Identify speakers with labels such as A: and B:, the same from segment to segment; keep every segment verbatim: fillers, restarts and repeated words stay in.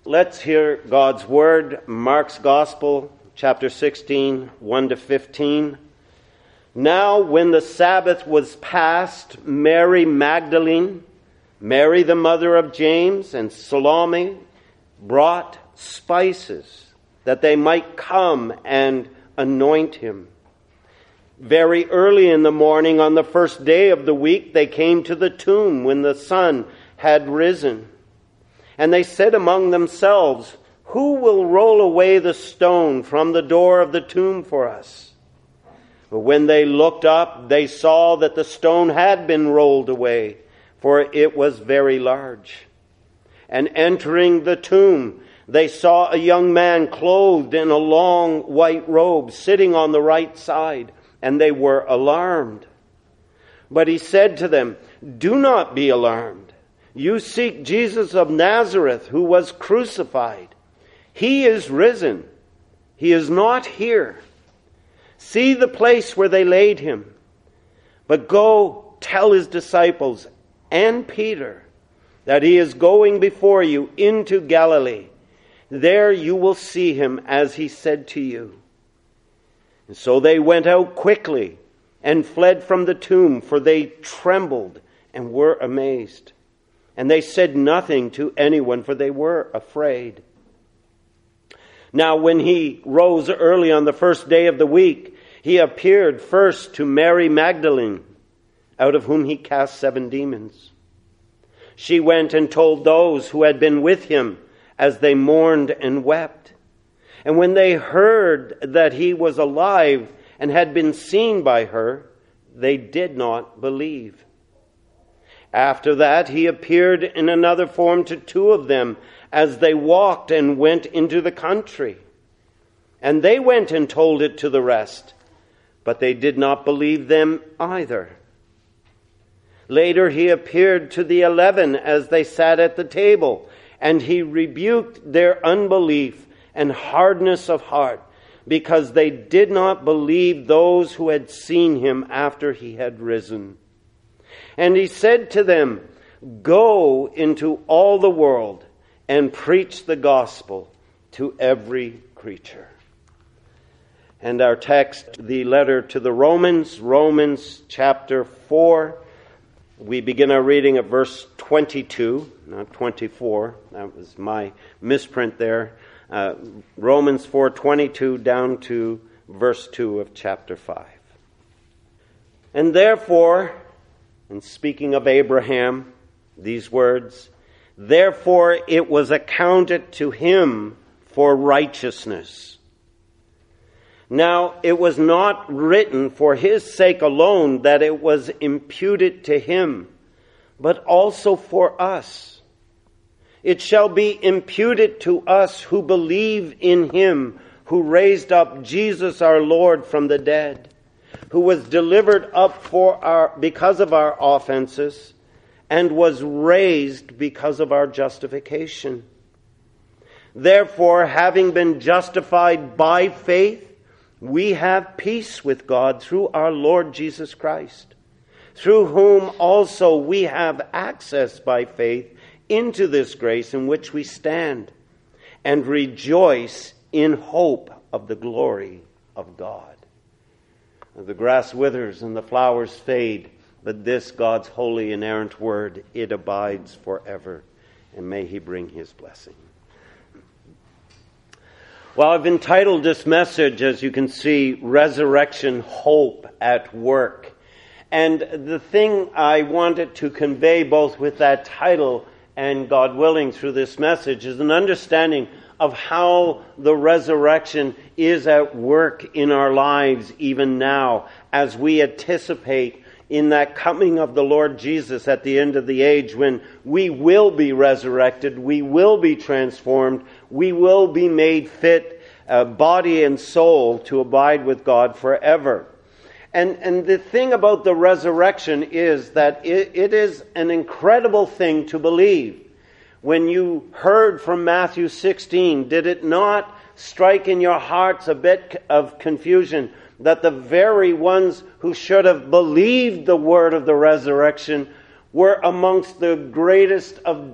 A: Let's hear God's Word, Mark's Gospel, chapter sixteen, one to fifteen. Now when the Sabbath was past, Mary Magdalene, Mary the mother of James, and Salome brought spices that they might come and anoint him. Very early in the morning on the first day of the week, they came to the tomb when the sun had risen. And they said among themselves, "Who will roll away the stone from the door of the tomb for us?" But when they looked up, they saw that the stone had been rolled away, for it was very large. And entering the tomb, they saw a young man clothed in a long white robe, sitting on the right side, and they were alarmed. But he said to them, "Do not be alarmed. You seek Jesus of Nazareth, who was crucified. He is risen. He is not here. See the place where they laid him. But go tell his disciples and Peter that he is going before you into Galilee. There you will see him as he said to you." And so they went out quickly and fled from the tomb, for they trembled and were amazed. And they said nothing to anyone, for they were afraid. Now when he rose early on the first day of the week, he appeared first to Mary Magdalene, out of whom he cast seven demons. She went and told those who had been with him as they mourned and wept. And when they heard that he was alive and had been seen by her, they did not believe. After that, he appeared in another form to two of them as they walked and went into the country. And they went and told it to the rest, but they did not believe them either. Later, he appeared to the eleven as they sat at the table, and he rebuked their unbelief and hardness of heart, because they did not believe those who had seen him after he had risen. And he said to them, "Go into all the world and preach the gospel to every creature." And our text, the letter to the Romans, Romans chapter four. We begin our reading at verse twenty-two, not twenty-four. That was my misprint there. Uh, Romans four twenty-two down to verse two of chapter five. And therefore, and speaking of Abraham, these words, "Therefore it was accounted to him for righteousness." Now it was not written for his sake alone that it was imputed to him, but also for us. It shall be imputed to us who believe in him who raised up Jesus our Lord from the dead, who was delivered up for our because of our offenses and was raised because of our justification. Therefore, having been justified by faith, we have peace with God through our Lord Jesus Christ, through whom also we have access by faith into this grace in which we stand, and rejoice in hope of the glory of God. The grass withers and the flowers fade, but this God's holy inerrant word, it abides forever. And may he bring his blessing. Well, I've entitled this message, as you can see, Resurrection Hope at Work. And the thing I wanted to convey both with that title and, God willing, through this message is an understanding of how the resurrection is at work in our lives even now, as we anticipate in that coming of the Lord Jesus at the end of the age, when we will be resurrected, we will be transformed, we will be made fit, uh, body and soul, to abide with God forever. And, and the thing about the resurrection is that it, it is an incredible thing to believe. When you heard from Matthew sixteen, did it not strike in your hearts a bit of confusion that the very ones who should have believed the word of the resurrection were amongst the greatest of,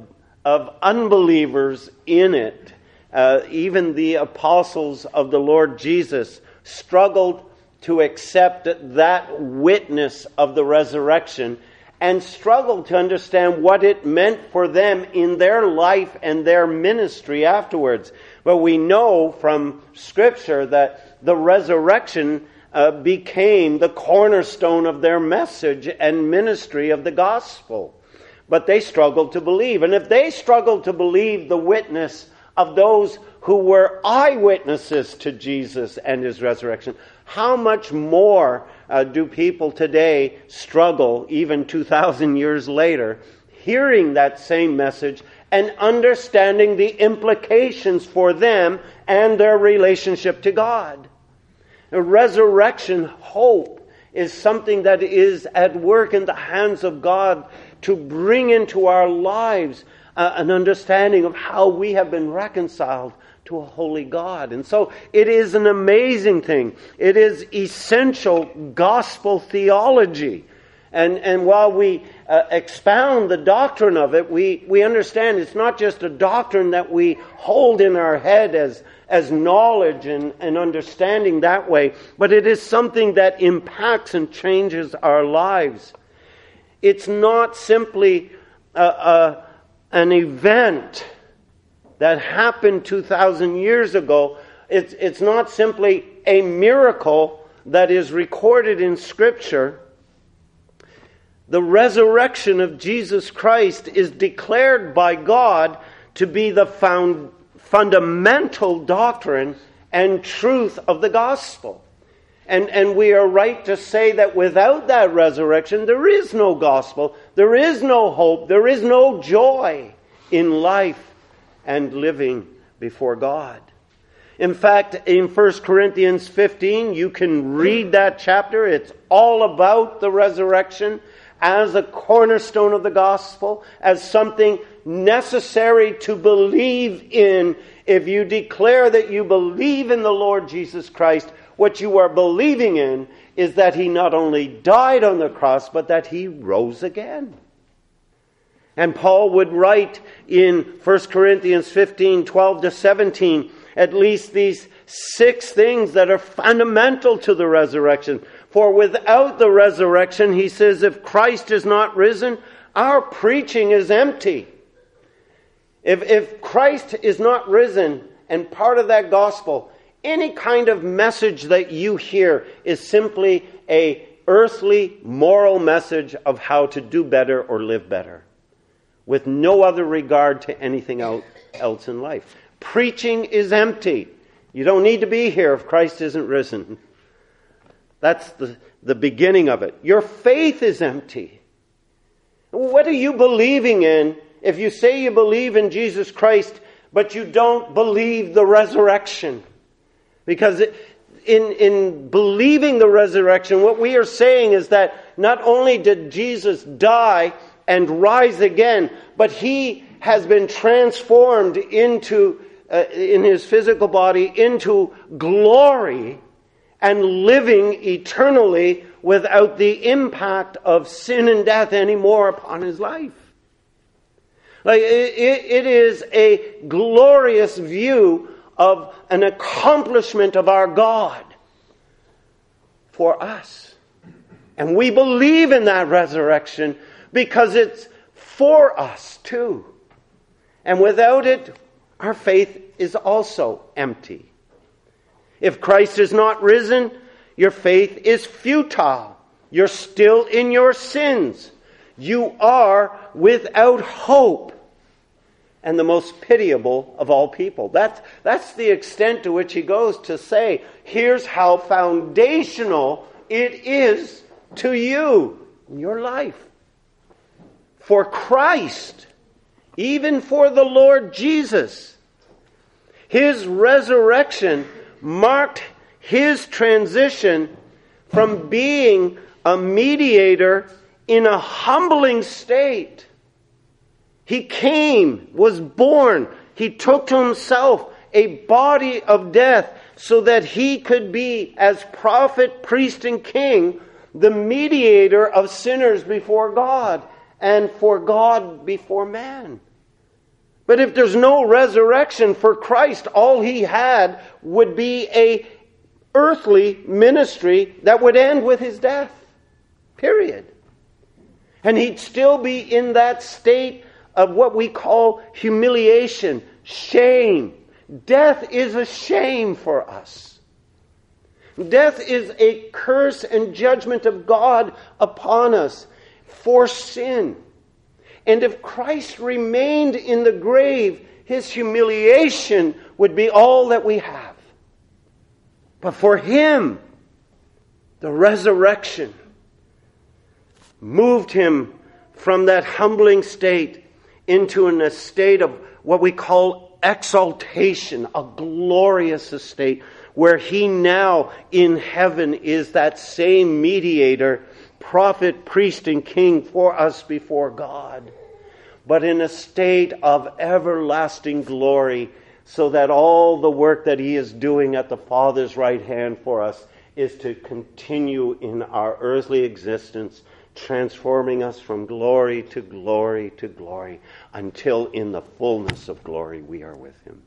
A: of unbelievers in it. Uh, even the apostles of the Lord Jesus struggled to accept that witness of the resurrection and struggled to understand what it meant for them in their life and their ministry afterwards. But we know from Scripture that the resurrection uh, became the cornerstone of their message and ministry of the gospel. But they struggled to believe. And if they struggled to believe the witness of those who were eyewitnesses to Jesus and His resurrection, how much more uh, do people today struggle, even two thousand years later, hearing that same message and understanding the implications for them and their relationship to God? A resurrection hope is something that is at work in the hands of God to bring into our lives uh, an understanding of how we have been reconciled to a holy God. And so it is an amazing thing. It is essential gospel theology. And and while we uh, expound the doctrine of it, we, we understand it's not just a doctrine that we hold in our head as, as knowledge and, and understanding that way, but it is something that impacts and changes our lives. It's not simply a, a, an event that happened two thousand years ago. It's, it's not simply a miracle that is recorded in Scripture. The resurrection of Jesus Christ is declared by God to be the found, fundamental doctrine and truth of the gospel. And, and we are right to say that without that resurrection, there is no gospel, there is no hope, there is no joy in life and living before God. In fact, in First Corinthians fifteen, you can read that chapter. It's all about the resurrection as a cornerstone of the gospel, as something necessary to believe in. If you declare that you believe in the Lord Jesus Christ, what you are believing in is that He not only died on the cross, but that He rose again. And Paul would write in First Corinthians fifteen, twelve to seventeen, at least these six things that are fundamental to the resurrection. For without the resurrection, he says, if Christ is not risen, our preaching is empty. If, if Christ is not risen and part of that gospel, any kind of message that you hear is simply a earthly moral message of how to do better or live better, with no other regard to anything else in life. Preaching is empty. You don't need to be here if Christ isn't risen. That's the, the beginning of it. Your faith is empty. What are you believing in if you say you believe in Jesus Christ, but you don't believe the resurrection? Because it, in, in believing the resurrection, what we are saying is that not only did Jesus die and rise again, but He has been transformed into, uh, in His physical body, into glory and living eternally without the impact of sin and death anymore upon His life. Like it, it is a glorious view of an accomplishment of our God for us. And we believe in that resurrection because it's for us too. And without it, our faith is also empty. If Christ is not risen, your faith is futile. You're still in your sins. You are without hope. And the most pitiable of all people. That's, that's the extent to which he goes to say, here's how foundational it is to you in your life. For Christ, even for the Lord Jesus, His resurrection marked His transition from being a mediator in a humbling state. He came, was born. He took to Himself a body of death so that He could be, as prophet, priest, and king, the mediator of sinners before God and for God before man. But if there's no resurrection for Christ, all he had would be a earthly ministry that would end with his death. Period. And he'd still be in that state of what we call humiliation, shame. Death is a shame for us. Death is a curse and judgment of God upon us for sin. And if Christ remained in the grave, his humiliation would be all that we have. But for him, the resurrection moved him from that humbling state into an estate of what we call exaltation, a glorious estate, where he now in heaven is that same mediator, prophet, priest, and king for us before God, but in a state of everlasting glory, so that all the work that he is doing at the Father's right hand for us is to continue in our earthly existence, transforming us from glory to glory to glory, until in the fullness of glory we are with him.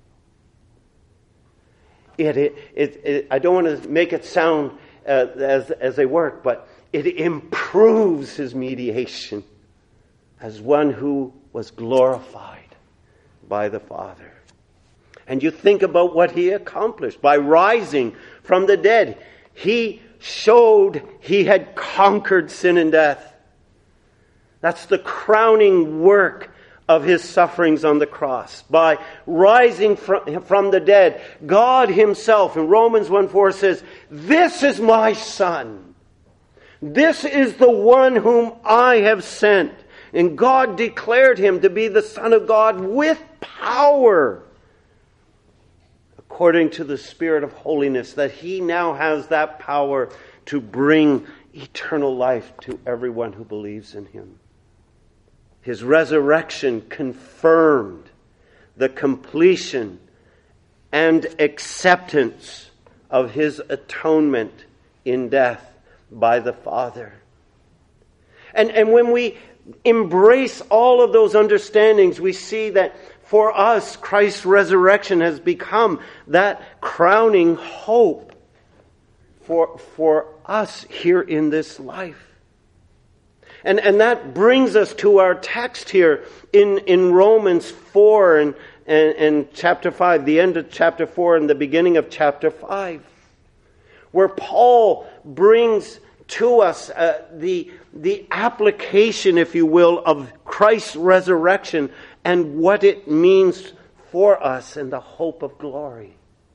A: It, it, it, it, I don't want to make it sound uh, as, as a work, but it improves his mediation as one who was glorified by the Father. And you think about what he accomplished. By rising from the dead, he showed he had conquered sin and death. That's the crowning work of his sufferings on the cross. By rising from, from the dead, God himself in Romans one four says, "This is my Son. This is the one whom I have sent." And God declared him to be the Son of God with power, according to the Spirit of holiness, that he now has that power to bring eternal life to everyone who believes in him. His resurrection confirmed the completion and acceptance of his atonement in death by the Father. And, and when we embrace all of those understandings, we see that for us, Christ's resurrection has become that crowning hope for, for us here in this life. And, and that brings us to our text here in, in Romans four and, and, and chapter five, the end of chapter four and the beginning of chapter five, where Paul brings to us uh, the, the application, if you will, of Christ's resurrection and what it means for us and the hope of glory.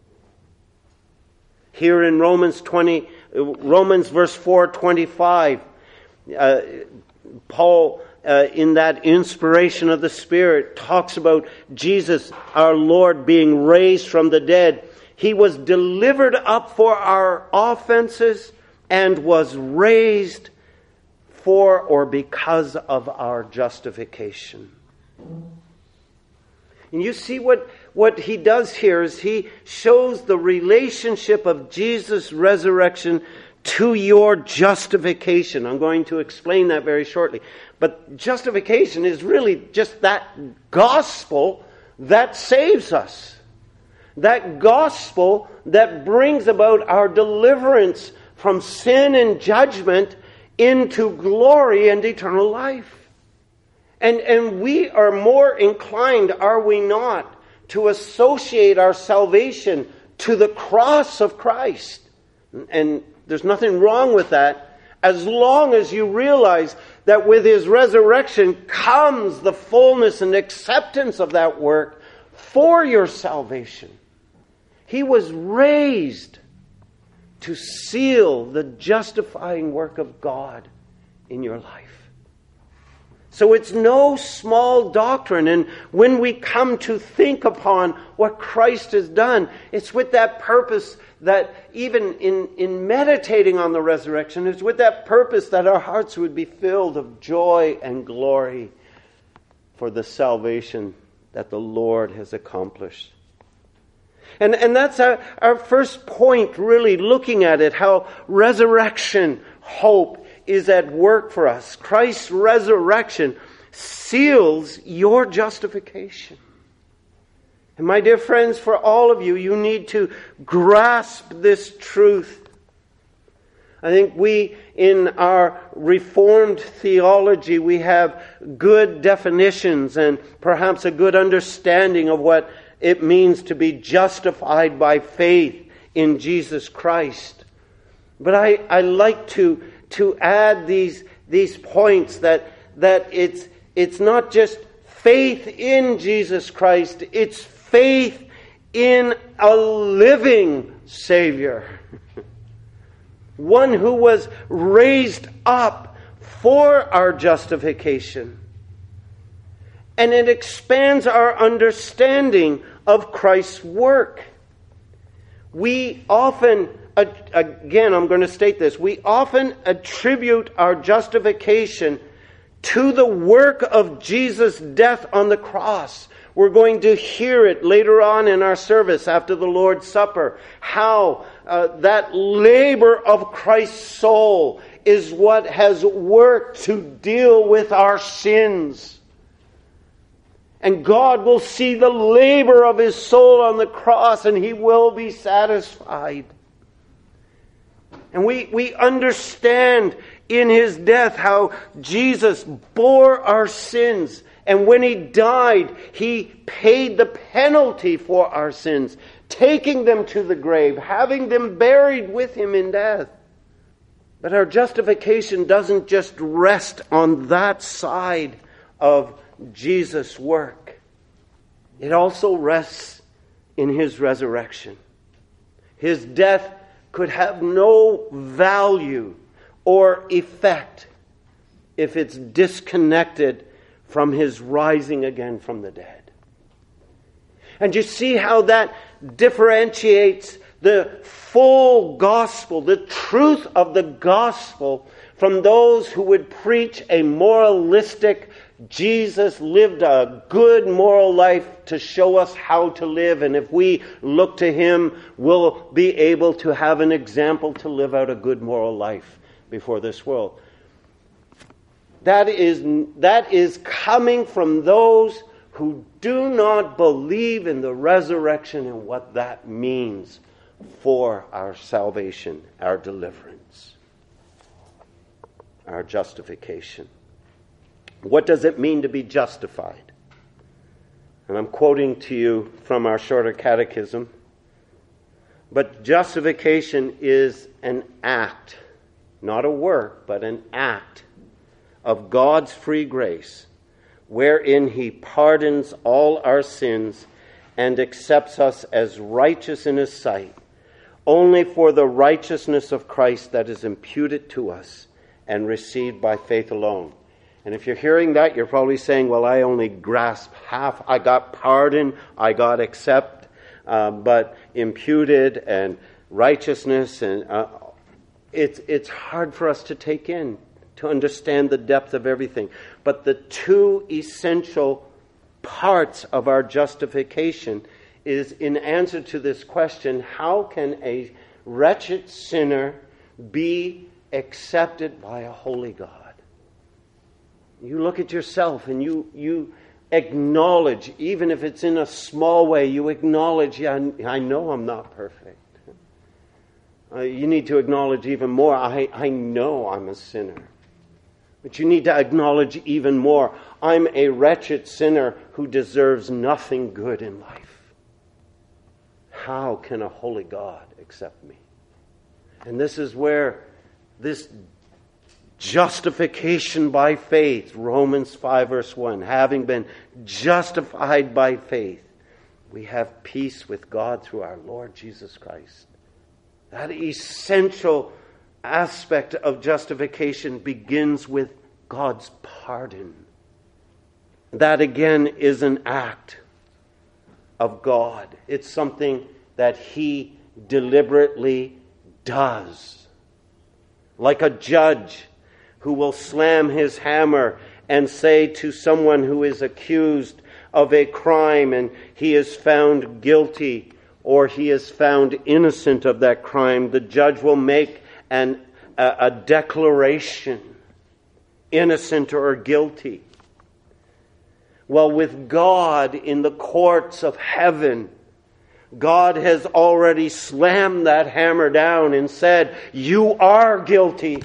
A: Here in Romans twenty, Romans verse four twenty-five, uh, Paul, uh, in that inspiration of the Spirit, talks about Jesus, our Lord, being raised from the dead. He was delivered up for our offenses and was raised for or because of our justification. And you see what, what he does here is he shows the relationship of Jesus' resurrection to your justification. I'm going to explain that very shortly. But justification is really just that gospel that saves us. That gospel that brings about our deliverance from sin and judgment into glory and eternal life. And, and we are more inclined, are we not, to associate our salvation to the cross of Christ. And there's nothing wrong with that, as long as you realize that with his resurrection comes the fullness and acceptance of that work for your salvation. He was raised to seal the justifying work of God in your life. So it's no small doctrine. And when we come to think upon what Christ has done, it's with that purpose that even in, in meditating on the resurrection, it's with that purpose that our hearts would be filled of joy and glory for the salvation that the Lord has accomplished. And, and that's our, our first point, really looking at it, how resurrection hope is at work for us. Christ's resurrection seals your justification. And my dear friends, for all of you, you need to grasp this truth. I think we, in our Reformed theology, we have good definitions and perhaps a good understanding of what it means to be justified by faith in Jesus Christ. But I, I like to, to add these, these points that, that it's, it's not just faith in Jesus Christ, it's faith in a living Savior. One who was raised up for our justification. And it expands our understanding of Christ's work. We often, again, I'm going to state this, we often attribute our justification to the work of Jesus' death on the cross. We're going to hear it later on in our service after the Lord's Supper, how uh, that labor of Christ's soul is what has worked to deal with our sins. And God will see the labor of His soul on the cross, and He will be satisfied. And we, we understand in His death how Jesus bore our sins. And when He died, He paid the penalty for our sins, taking them to the grave, having them buried with Him in death. But our justification doesn't just rest on that side of Jesus' work. It also rests in His resurrection. His death could have no value or effect if it's disconnected from His rising again from the dead. And you see how that differentiates the full gospel, the truth of the gospel, from those who would preach a moralistic, Jesus lived a good moral life to show us how to live, and if we look to Him, we'll be able to have an example to live out a good moral life before this world. That is, that is coming from those who do not believe in the resurrection and what that means for our salvation, our deliverance, our justification. What does it mean to be justified? And I'm quoting to you from our shorter catechism. But justification is an act, not a work, but an act of God's free grace, wherein He pardons all our sins and accepts us as righteous in His sight, only for the righteousness of Christ that is imputed to us and received by faith alone. And if you're hearing that, you're probably saying, well, I only grasp half. I got pardon, I got accept, uh, but imputed and righteousness, and uh, it's it's hard for us to take in, to understand the depth of everything. But the two essential parts of our justification is in answer to this question, how can a wretched sinner be accepted by a holy God? You look at yourself and you you acknowledge, even if it's in a small way, you acknowledge, yeah, I know I'm not perfect. Uh, you need to acknowledge even more, I, I know I'm a sinner. But you need to acknowledge even more, I'm a wretched sinner who deserves nothing good in life. How can a holy God accept me? And this is where this justification by faith, Romans five verse one, having been justified by faith, we have peace with God through our Lord Jesus Christ. That essential aspect of justification begins with God's pardon. That again is an act of God. It's something that He deliberately does. Like a judge who will slam his hammer and say to someone who is accused of a crime and he is found guilty or he is found innocent of that crime, the judge will make an, a, a declaration, innocent or guilty. Well, with God in the courts of heaven, God has already slammed that hammer down and said, you are guilty.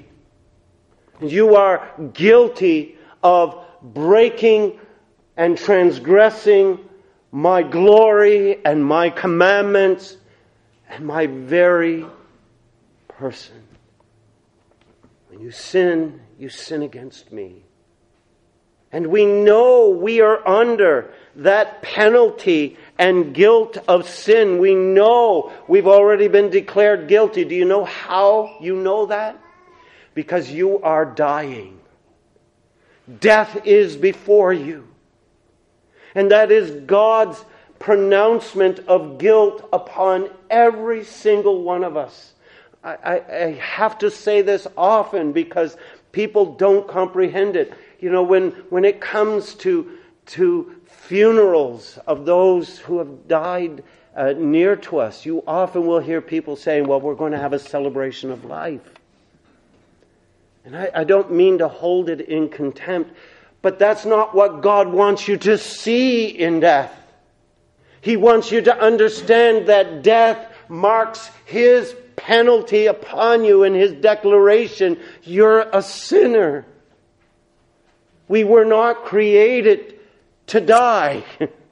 A: You are guilty of breaking and transgressing my glory and my commandments and my very person. When you sin, you sin against me. And we know we are under that penalty and guilt of sin. We know we've already been declared guilty. Do you know how you know that? Because you are dying. Death is before you. And that is God's pronouncement of guilt upon every single one of us. I, I, I have to say this often because people don't comprehend it. You know, when, when it comes to, to funerals of those who have died uh, near to us, you often will hear people saying, well, we're going to have a celebration of life. And I, I don't mean to hold it in contempt, but that's not what God wants you to see in death. He wants you to understand that death marks His penalty upon you in His declaration, you're a sinner. We were not created to die.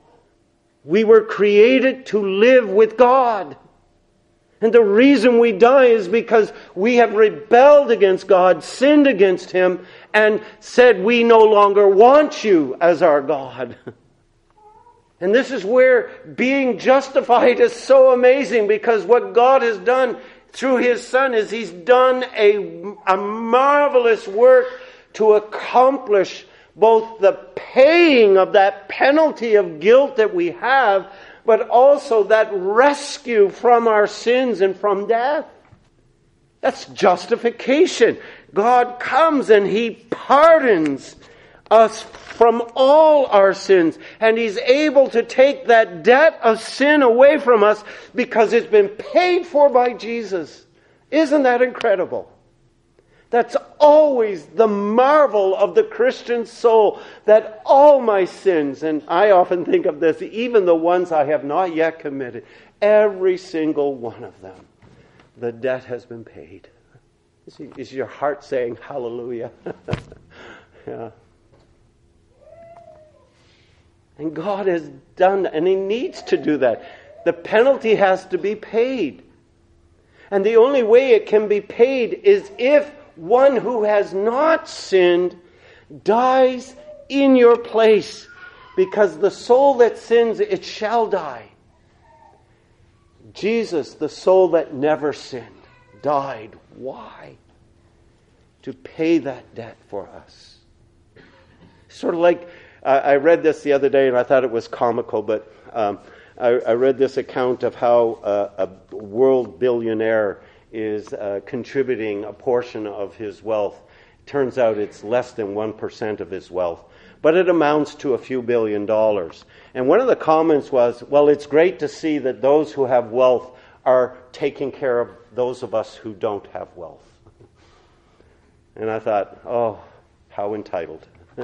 A: We were created to live with God. And the reason we die is because we have rebelled against God, sinned against Him, and said we no longer want you as our God. And this is where being justified is so amazing, because what God has done through His Son is He's done a, a marvelous work to accomplish both the paying of that penalty of guilt that we have, but also that rescue from our sins and from death. That's justification. God comes and He pardons us from all our sins. And He's able to take that debt of sin away from us because it's been paid for by Jesus. Isn't that incredible? That's always the marvel of the Christian soul, that all my sins, and I often think of this, even the ones I have not yet committed, every single one of them, the debt has been paid. Is your heart saying hallelujah? Yeah. And God has done that, and He needs to do that. The penalty has to be paid. And the only way it can be paid is if one who has not sinned dies in your place. Because the soul that sins, it shall die. Jesus, the soul that never sinned, died. Why? To pay that debt for us. Sort of like, uh, I read this the other day and I thought it was comical, but um, I, I read this account of how uh, a world billionaire is uh, contributing a portion of his wealth. Turns out it's less than one percent of his wealth, but it amounts to a few billion dollars. And one of the comments was, well, it's great to see that those who have wealth are taking care of those of us who don't have wealth. And I thought, oh, how entitled.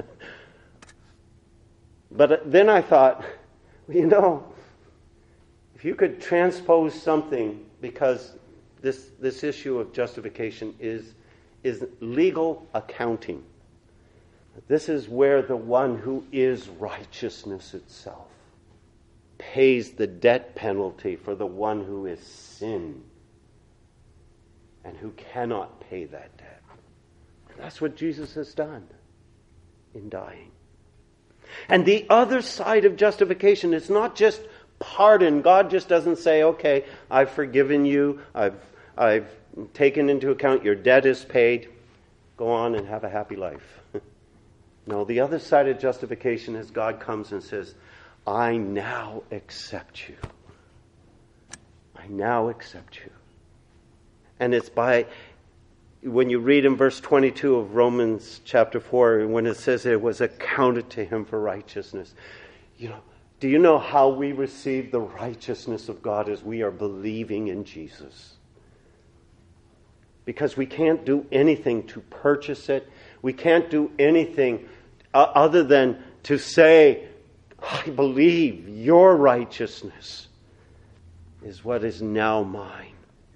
A: But then I thought, you know, if you could transpose something, because this this issue of justification is is legal accounting. This is where the one who is righteousness itself pays the debt penalty for the one who is sin and who cannot pay that debt. And that's what Jesus has done in dying. And the other side of justification is not just pardon. God just doesn't say, okay, I've forgiven you, I've I've taken into account your debt is paid, go on and have a happy life. No, the other side of justification is God comes and says, I now accept you. I now accept you. And it's by, when you read in verse twenty-two of Romans chapter four, when it says it was accounted to him for righteousness. You know, do you know how we receive the righteousness of God? As we are believing in Jesus. Because we can't do anything to purchase it. We can't do anything uh, other than to say I believe your righteousness is what is now mine.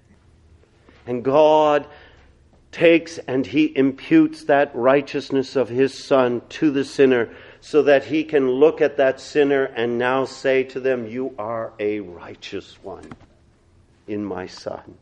A: And God takes and he imputes that righteousness of his Son to the sinner so that he can look at that sinner and now say to them, you are a righteous one in my Son.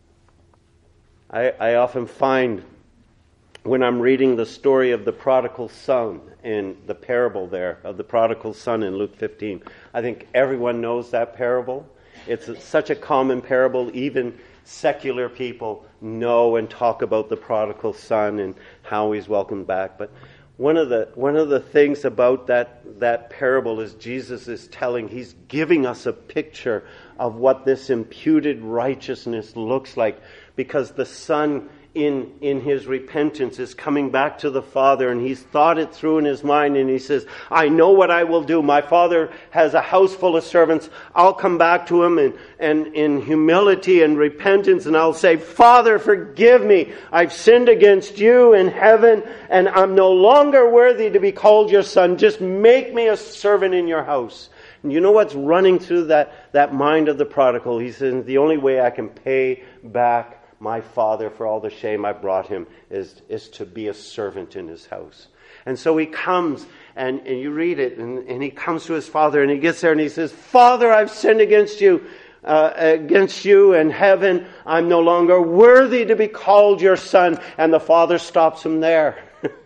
A: I, I often find when I'm reading the story of the prodigal son in the parable there of the prodigal son in Luke fifteen, I think everyone knows that parable. It's such a common parable. Even secular people know and talk about the prodigal son and how he's welcomed back. But one of the one of the things about that that parable is Jesus is telling, he's giving us a picture of what this imputed righteousness looks like, because the son in in his repentance is coming back to the Father, and he's thought it through in his mind, and he says, I know what I will do. My Father has a house full of servants. I'll come back to him and, and in humility and repentance, and I'll say, Father, forgive me. I've sinned against you in heaven, and I'm no longer worthy to be called your son. Just make me a servant in your house. And you know what's running through that, that mind of the prodigal? He says, the only way I can pay back my father for all the shame I brought him is, is to be a servant in his house. And so he comes, and, and you read it, and, and he comes to his father, and he gets there, and he says, Father, I've sinned against you, uh, against you and heaven. I'm no longer worthy to be called your son. And the father stops him there.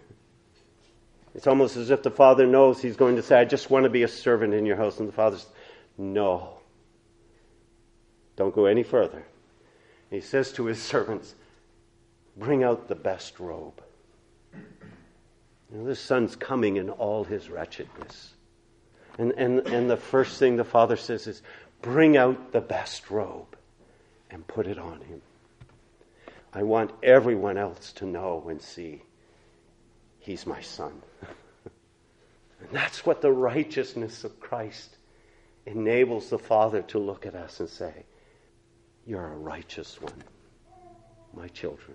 A: It's almost as if the father knows he's going to say, I just want to be a servant in your house. And the father says, no, don't go any further. He says to his servants, bring out the best robe. You know, this son's coming in all his wretchedness. And, and, and the first thing the father says is, bring out the best robe and put it on him. I want everyone else to know and see he's my son. And that's what the righteousness of Christ enables the Father to look at us and say, you're a righteous one, my children.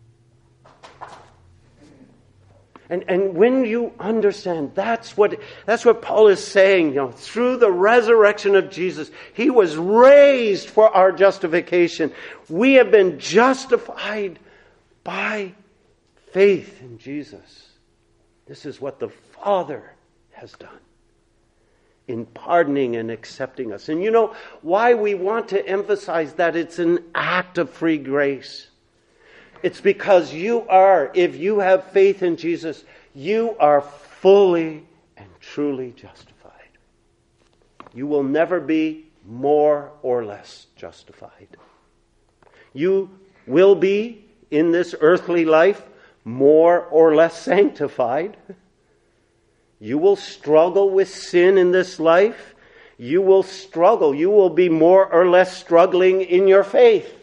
A: And and when you understand, that's what that's what Paul is saying. You know, through the resurrection of Jesus, he was raised for our justification. We have been justified by faith in Jesus. This is what the Father has done in pardoning and accepting us. And you know why we want to emphasize that it's an act of free grace? It's because you are, if you have faith in Jesus, you are fully and truly justified. You will never be more or less justified. You will be, in this earthly life, more or less sanctified. You will struggle with sin in this life. You will struggle. You will be more or less struggling in your faith.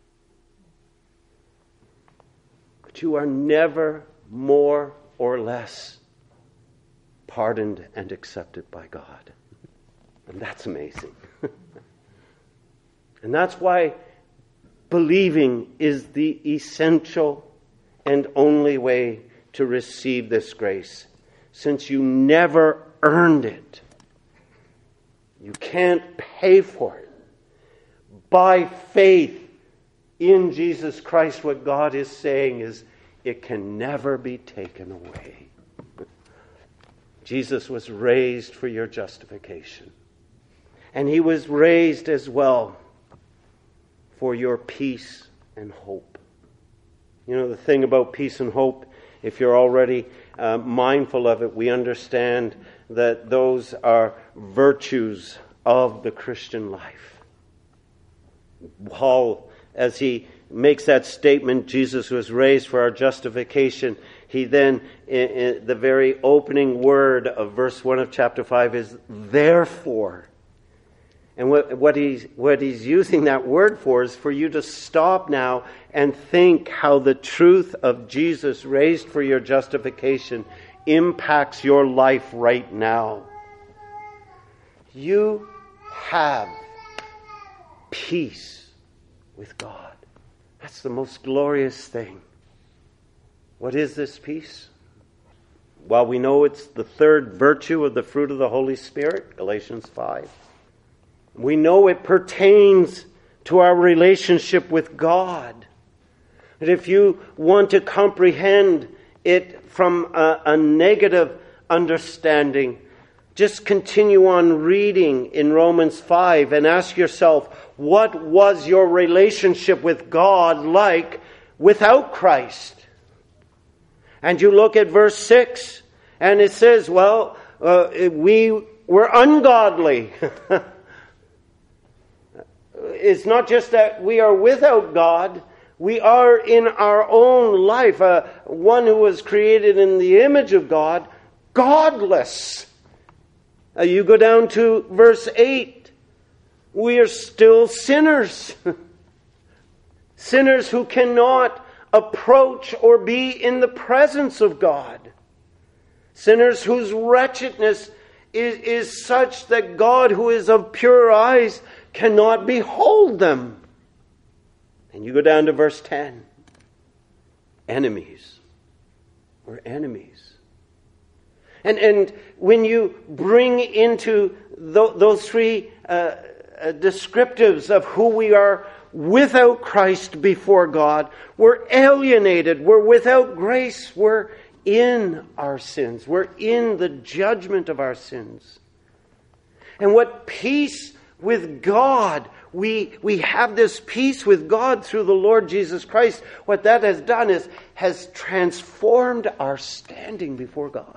A: But you are never more or less pardoned and accepted by God. And that's amazing. And that's why believing is the essential and only way to receive this grace. Since you never earned it. You can't pay for it. By faith in Jesus Christ, what God is saying is, it can never be taken away. Jesus was raised for your justification. And he was raised as well for your peace and hope. You know, the thing about peace and hope, if you're already uh, mindful of it, we understand that those are virtues of the Christian life. Paul, as he makes that statement, Jesus was raised for our justification, he then, in, in the very opening word of verse one of chapter five is, therefore. And what, what he's what he's using that word for is for you to stop now and think how the truth of Jesus raised for your justification impacts your life right now. You have peace with God. That's the most glorious thing. What is this peace? Well, we know it's the third virtue of the fruit of the Holy Spirit, Galatians five. We know it pertains to our relationship with God. And if you want to comprehend it from a, a negative understanding, just continue on reading in Romans five and ask yourself, what was your relationship with God like without Christ? And you look at verse six, and it says, well, uh, we were ungodly. It's not just that we are without God, we are in our own life, uh, one who was created in the image of God, godless. Uh, you go down to verse eight. We are still sinners. Sinners who cannot approach or be in the presence of God. Sinners whose wretchedness is, is such that God, who is of pure eyes, cannot behold them. And you go down to verse ten. Enemies. We're enemies. And and when you bring into th- those three uh, uh, descriptives of who we are without Christ before God, we're alienated, we're without grace, we're in our sins, we're in the judgment of our sins. And what peace with God, we we have this peace with God through the Lord Jesus Christ. What that has done is has transformed our standing before God.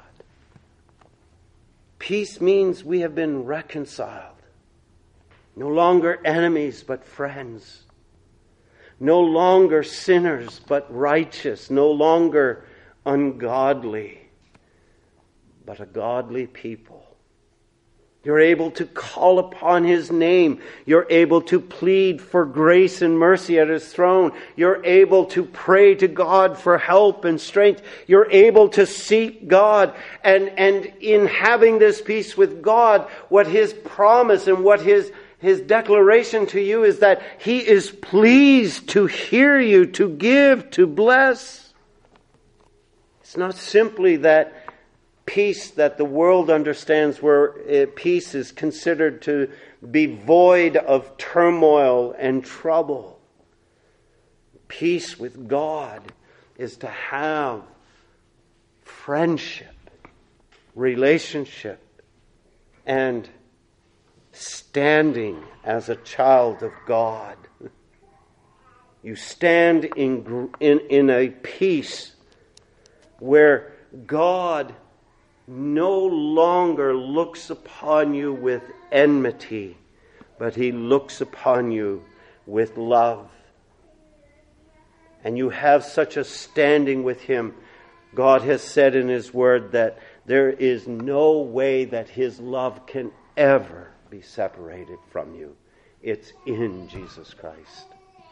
A: Peace means we have been reconciled. No longer enemies, but friends. No longer sinners, but righteous. No longer ungodly, but a godly people. You're able to call upon His name. You're able to plead for grace and mercy at His throne. You're able to pray to God for help and strength. You're able to seek God. And, and in having this peace with God, what His promise and what His, His declaration to you is that He is pleased to hear you, to give, to bless. It's not simply that peace that the world understands, where peace is considered to be void of turmoil and trouble. Peace with God is to have friendship, relationship, and standing as a child of God. You stand in, in, in a peace where God no longer looks upon you with enmity, but He looks upon you with love. And you have such a standing with Him. God has said in His Word that there is no way that His love can ever be separated from you. It's in Jesus Christ.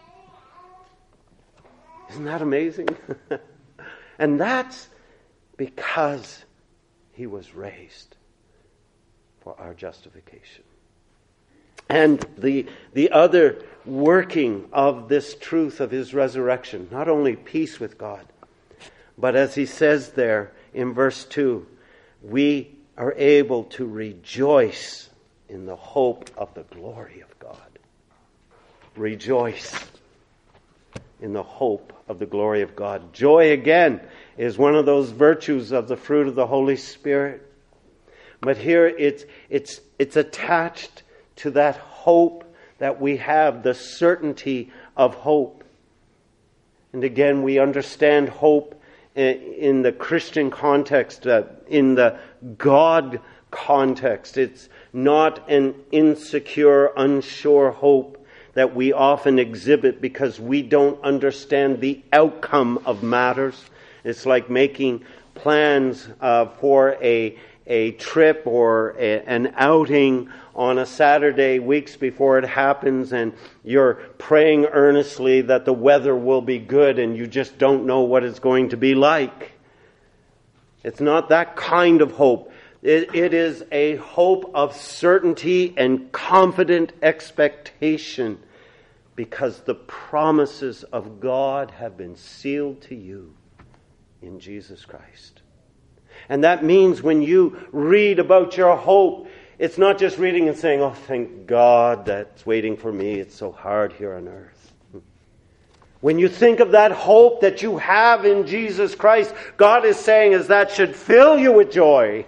A: Isn't that amazing? And that's because He was raised for our justification. And the, the other working of this truth of His resurrection, not only peace with God, but as He says there in verse two, we are able to rejoice in the hope of the glory of God. Rejoice in the hope of the glory of God. Joy, again, is one of those virtues of the fruit of the Holy Spirit. But here it's it's it's attached to that hope that we have, the certainty of hope. And again, we understand hope in the Christian context, uh, in the God context. It's not an insecure, unsure hope that we often exhibit because we don't understand the outcome of matters. It's like making plans uh, for a a trip or a, an outing on a Saturday weeks before it happens, and you're praying earnestly that the weather will be good and you just don't know what it's going to be like. It's not that kind of hope. It, it is a hope of certainty and confident expectation, because the promises of God have been sealed to you in Jesus Christ. And that means when you read about your hope, it's not just reading and saying, oh, thank God that's waiting for me. It's so hard here on earth. When you think of that hope that you have in Jesus Christ, God is saying is that should fill you with joy.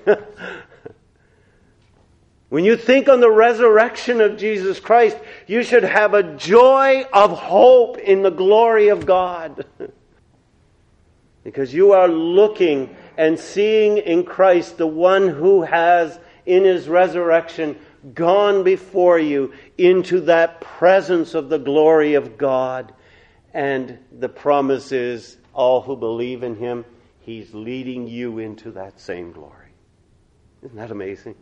A: When you think on the resurrection of Jesus Christ, you should have a joy of hope in the glory of God. Because you are looking and seeing in Christ the one who has, in His resurrection, gone before you into that presence of the glory of God. And the promise is, all who believe in Him, He's leading you into that same glory. Isn't that amazing?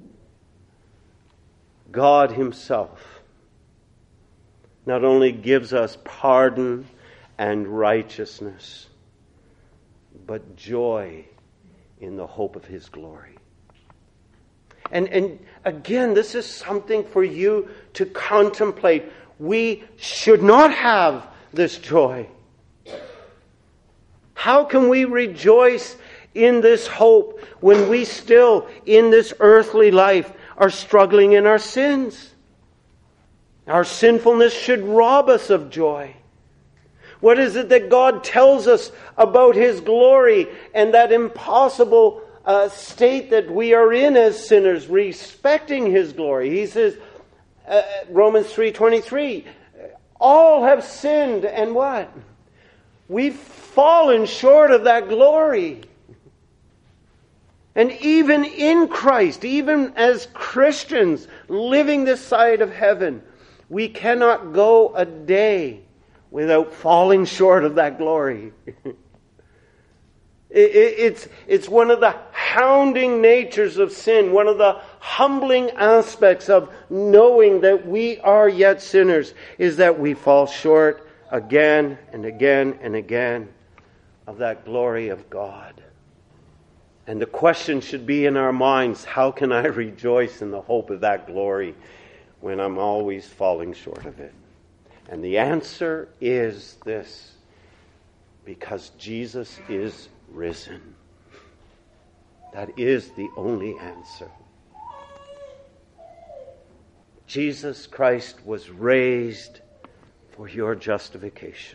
A: God Himself not only gives us pardon and righteousness, but joy in the hope of His glory. And, and again, this is something for you to contemplate. We should not have this joy. How can we rejoice in this hope when we still, in this earthly life, are struggling in our sins? Our sinfulness should rob us of joy. What is it that God tells us about His glory and that impossible uh, state that we are in as sinners, respecting His glory? He says, uh, Romans three twenty-three, all have sinned and what? We've fallen short of that glory. And even in Christ, even as Christians living this side of heaven, we cannot go a day without falling short of that glory. It's, it's one of the hounding natures of sin, one of the humbling aspects of knowing that we are yet sinners, is that we fall short again and again and again of that glory of God. And the question should be in our minds, how can I rejoice in the hope of that glory when I'm always falling short of it? And the answer is this: because Jesus is risen. That is the only answer. Jesus Christ was raised for your justification.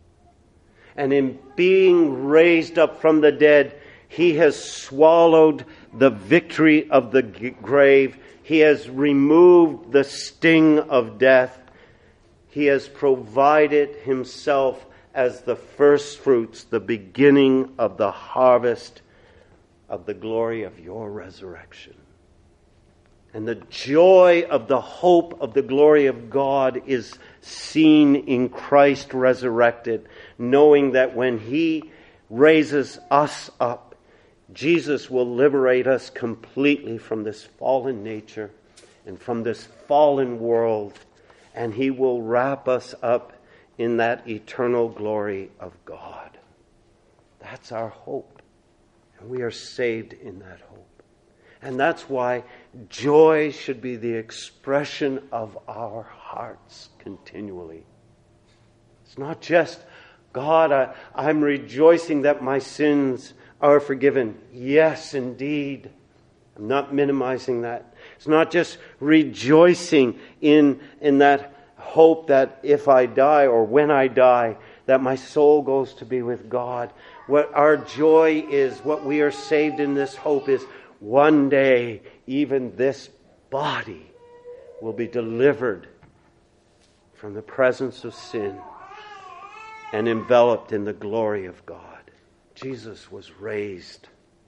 A: And in being raised up from the dead, He has swallowed the victory of the grave. He has removed the sting of death. He has provided Himself as the first fruits, the beginning of the harvest of the glory of your resurrection. And the joy of the hope of the glory of God is seen in Christ resurrected, knowing that when He raises us up, Jesus will liberate us completely from this fallen nature and from this fallen world, and He will wrap us up in that eternal glory of God. That's our hope. And we are saved in that hope. And that's why joy should be the expression of our hearts continually. It's not just, God, I, I'm rejoicing that my sins are forgiven. Yes, indeed. I'm not minimizing that. It's not just rejoicing in, in that hope that if I die or when I die, that my soul goes to be with God. What our joy is, what we are saved in this hope is, one day even this body will be delivered from the presence of sin and enveloped in the glory of God. Jesus was raised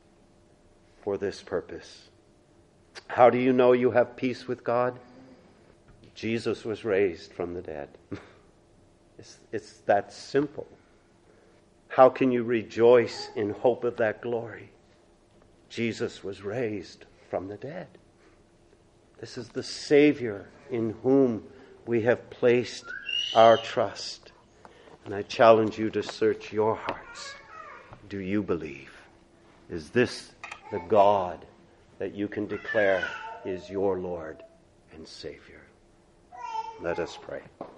A: for this purpose. How do you know you have peace with God? Jesus was raised from the dead. It's, it's that simple. How can you rejoice in hope of that glory? Jesus was raised from the dead. This is the Savior in whom we have placed our trust. And I challenge you to search your hearts. Do you believe? Is this the God that you can declare is your Lord and Savior? Let us pray.